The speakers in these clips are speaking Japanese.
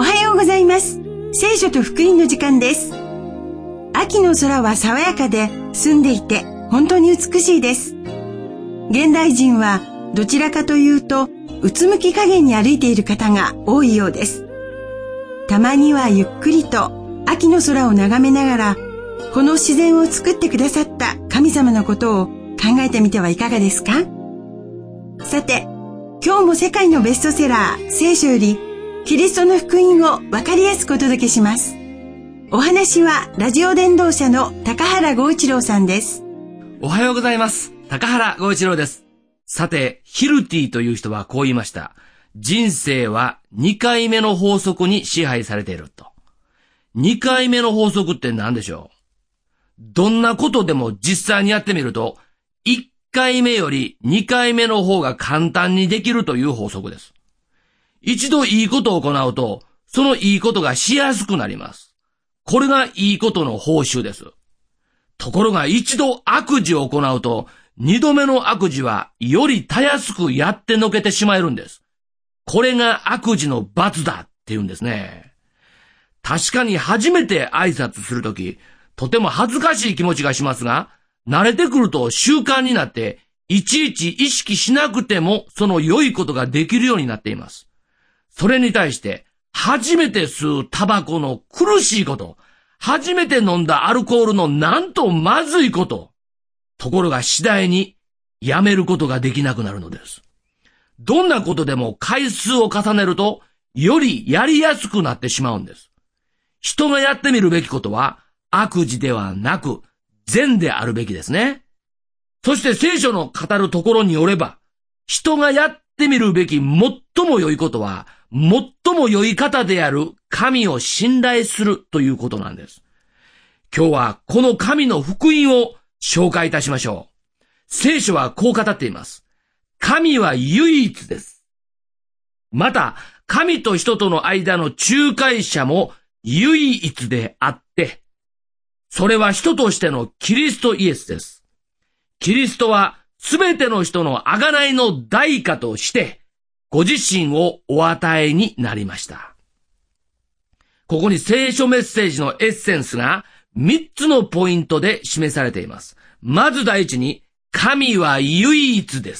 はようございます。聖書と福音の時間です。秋の空は爽やかで澄んでいて本当に美しいです。現代人はどちらかというとうつむき加減に歩いている方が多いようです。たまにはゆっくりと秋の空を眺めながら、この自然を作ってくださった神様のことを考えてみてはいかがですか？さて、今日も世界のベストセラー聖書よりキリストの福音をわかりやすくお届けします。お話はラジオ伝道者の高原剛一郎さんです。 おはようございます。高原剛一郎です。さて、ヒルティという人はこう言いました。人生は2回目の法則に支配されていると。2回目の法則って何でしょう？どんなことでも実際にやってみると、1回目より2回目の方が簡単にできるという法則です。一度いいことを行うと、そのいいことがしやすくなります。これがいいことの報酬です。ところが一度悪事を行うと、二度目の悪事はよりたやすくやってのけてしまえるんです。これが悪事の罰だって言うんですね。確かに初めて挨拶するとき、とても恥ずかしい気持ちがしますが、慣れてくると習慣になって、いちいち意識しなくてもその良いことができるようになっています。それに対して、初めて吸うタバコの苦しいこと、初めて飲んだアルコールのなんとまずいこと、ところが次第にやめることができなくなるのです。どんなことでも回数を重ねると、よりやりやすくなってしまうんです。人がやってみるべきことは、悪事ではなく、善であるべきですね。そして聖書の語るところによれば、人がやってみるべき最も良いことは、最も良い方である神を信頼するということなんです。今日はこの神の福音を紹介いたしましょう。聖書はこう語っています。神は唯一です。また、神と人との間の仲介者も唯一であって、それは人としてのキリストイエスです。キリストはすべての人の贖いの代価として、ご自身をお与えになりました。ここに聖書メッセージのエッセンスが3つのポイントで示されています。まず第一に、神は唯一です。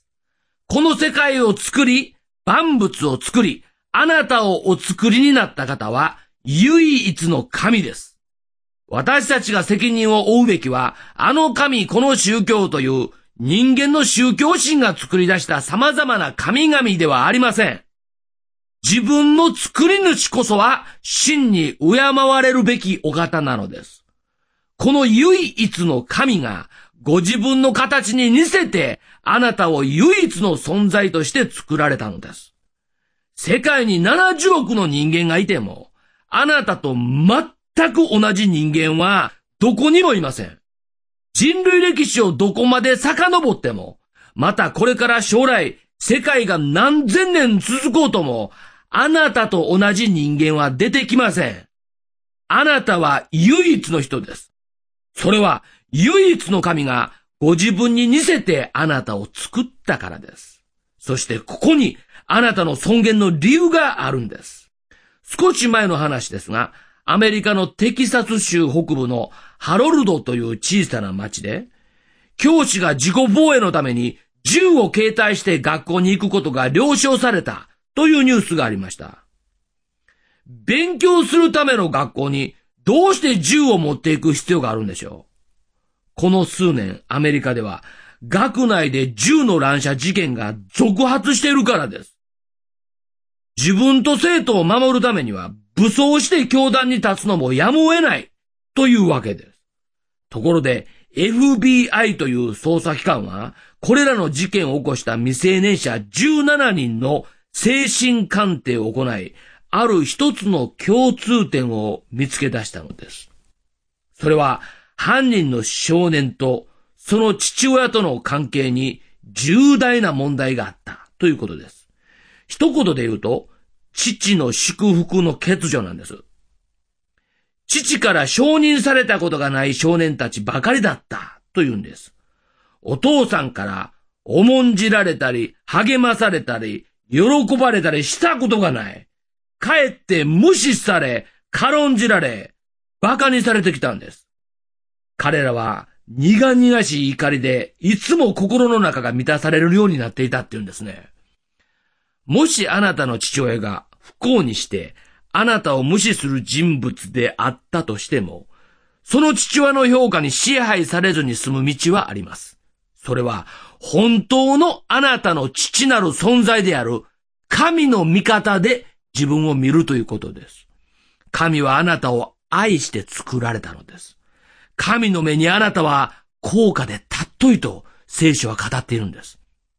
この世界を作り、万物を作り、あなたをお作りになった方は唯一の神です。私たちが責任を負うべきは、あの神この宗教という人間の宗教心が作り出した様々な神々ではありません。自分の作り主こそは真に敬われるべきお方なのです。この唯一の神がご自分の形に似せてあなたを唯一の存在として作られたのです。世界に70億の人間がいても、あなたと全く同じ人間はどこにもいません。人類歴史をどこまで遡っても、またこれから将来、世界が何千年続こうとも、あなたと同じ人間は出てきません。あなたは唯一の人です。それは唯一の神がご自分に似せてあなたを作ったからです。そしてここにあなたの尊厳の理由があるんです。少し前の話ですが、アメリカのテキサス州北部のハロルドという小さな町で、教師が自己防衛のために銃を携帯して学校に行くことが了承されたというニュースがありました。勉強するための学校にどうして銃を持っていく必要があるんでしょう。この数年アメリカでは学内で銃の乱射事件が続発しているからです。自分と生徒を守るためには武装して教壇に立つのもやむを得ないというわけです。ところで FBI という捜査機関はこれらの事件を起こした未成年者17人の精神鑑定を行い、ある一つの共通点を見つけ出したのです。それは犯人の少年とその父親との関係に重大な問題があったということです。一言で言うと、父の祝福の欠如なんです。父から承認されたことがない少年たちばかりだったというんです。お父さんから重んじられたり、励まされたり、喜ばれたりしたことがない。 かえって無視され、軽んじられ、馬鹿にされてきたんです。彼らは苦々しい怒りで、いつも心の中が満たされるようになっていたっていうんですね。もしあなたの父親が不幸にして、あなたを無視する人物であったとしても、その父親の評価に支配されずに済む道はあります。それは、本当のあなたの父なる存在である、神の味方で自分を見るということです。神はあなたを愛して作られたのです。神の目にあなたは高価で尊いと聖書は語っているんです。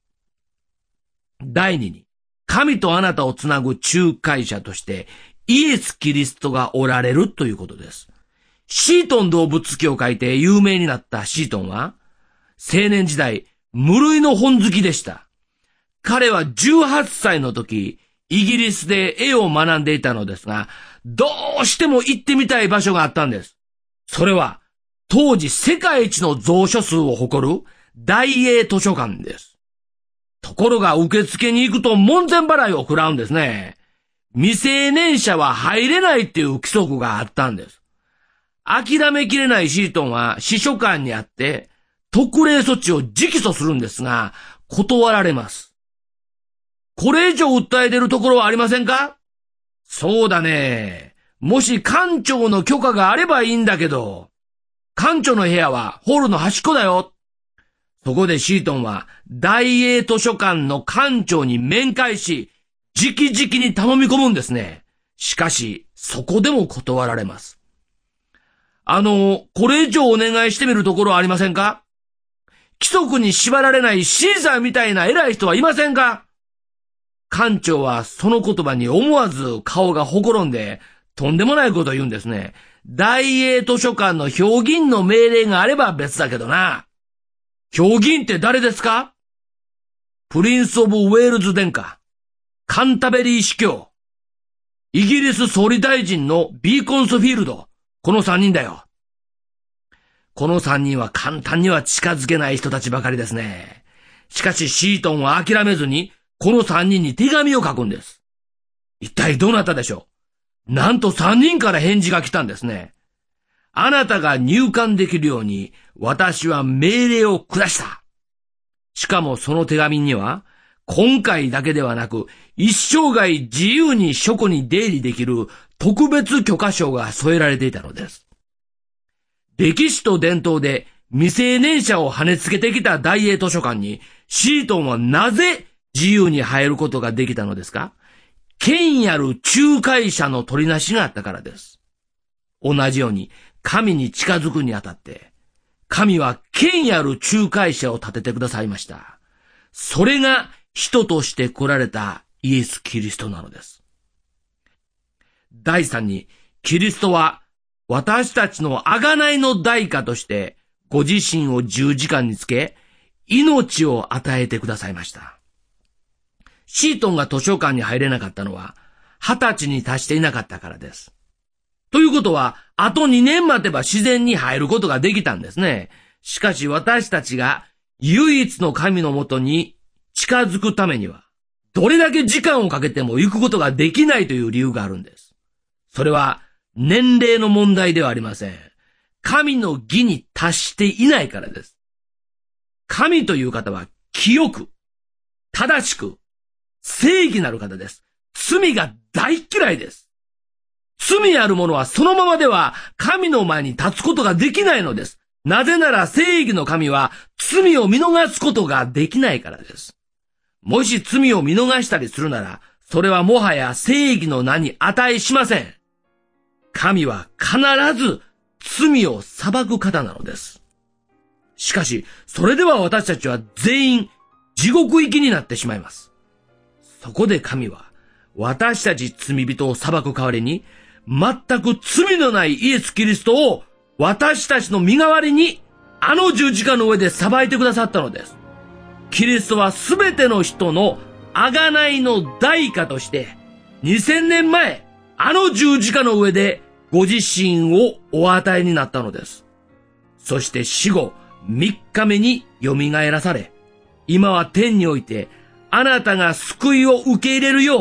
第二に、神とあなたをつなぐ仲介者としてイエス・キリストがおられるということです。シートン動物記を書いて有名になったシートンは、青年時代、無類の本好きでした。彼は18歳の時、イギリスで絵を学んでいたのですが、どうしても行ってみたい場所があったんです。それは、当時世界一の蔵書数を誇る大英図書館です。ところが受付に行くと門前払いを食らうんですね。未成年者は入れないっていう規則があったんです。諦めきれないシートンは司書官に会って特例措置を直訴するんですが、断られます。これ以上訴えてるところはありませんか？そうだね。もし館長の許可があればいいんだけど、館長の部屋はホールの端っこだよ。そこでシートンは大英図書館の館長に面会し、直々に頼み込むんですね。しかし、そこでも断られます。これ以上お願いしてみるところはありませんか？規則に縛られないシーザーみたいな偉い人はいませんか？館長はその言葉に思わず顔がほころんで、とんでもないことを言うんですね。大英図書館の評議員の命令があれば別だけどな。評議員って誰ですか？プリンス・オブ・ウェールズ殿下、カンタベリー司教、イギリス総理大臣のビーコンスフィールド、この3人だよ。この3人は簡単には近づけない人たちばかりですね。しかしシートンは諦めずに、この3人に手紙を書くんです。一体どうなったでしょう？なんと3人から返事が来たんですね。あなたが入館できるように私は命令を下した。しかもその手紙には、今回だけではなく一生涯自由に書庫に出入りできる特別許可証が添えられていたのです。歴史と伝統で未成年者を跳ねつけてきた大英図書館にシートンはなぜ自由に入ることができたのですか？権威ある仲介者の取りなしがあったからです。同じように神に近づくにあたって、神は権威ある仲介者を立ててくださいました。それが人として来られたイエス・キリストなのです。第三に、キリストは私たちの贖いの代価としてご自身を十字架につけ、命を与えてくださいました。シートンが図書館に入れなかったのは20歳に達していなかったからです。ということは、あと2年待てば自然に入ることができたんですね。しかし私たちが唯一の神のもとに近づくためには、どれだけ時間をかけても行くことができないという理由があるんです。それは年齢の問題ではありません。神の義に達していないからです。神という方は清く、正しく、正義なる方です。罪が大嫌いです。罪ある者はそのままでは神の前に立つことができないのです。なぜなら正義の神は罪を見逃すことができないからです。もし罪を見逃したりするなら、それはもはや正義の名に値しません。神は必ず罪を裁く方なのです。しかし、それでは私たちは全員地獄行きになってしまいます。そこで神は私たち罪人を裁く代わりに、全く罪のないイエス・キリストを私たちの身代わりにあの十字架の上で裁いてくださったのです。キリストはすべての人の贖いの代価として2000年前あの十字架の上でご自身をお与えになったのです。そして死後3日目に蘇らされ、今は天においてあなたが救いを受け入れるよう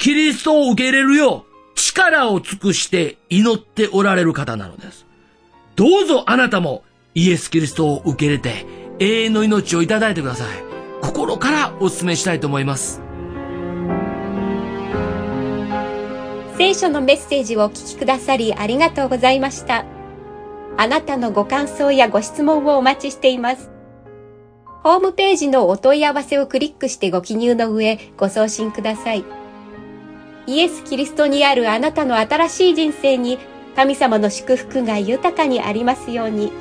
キリストを受け入れるよう力を尽くして祈っておられる方なのです。どうぞあなたもイエス・キリストを受け入れて永遠の命をいただいてください。心からお勧めしたいと思います。 聖書のメッセージをお聞きくださりありがとうございました。あなたのご感想やご質問をお待ちしています。ホームページのお問い合わせをクリックしてご記入の上、ご送信ください。イエス・キリストにあるあなたの新しい人生に神様の祝福が豊かにありますように。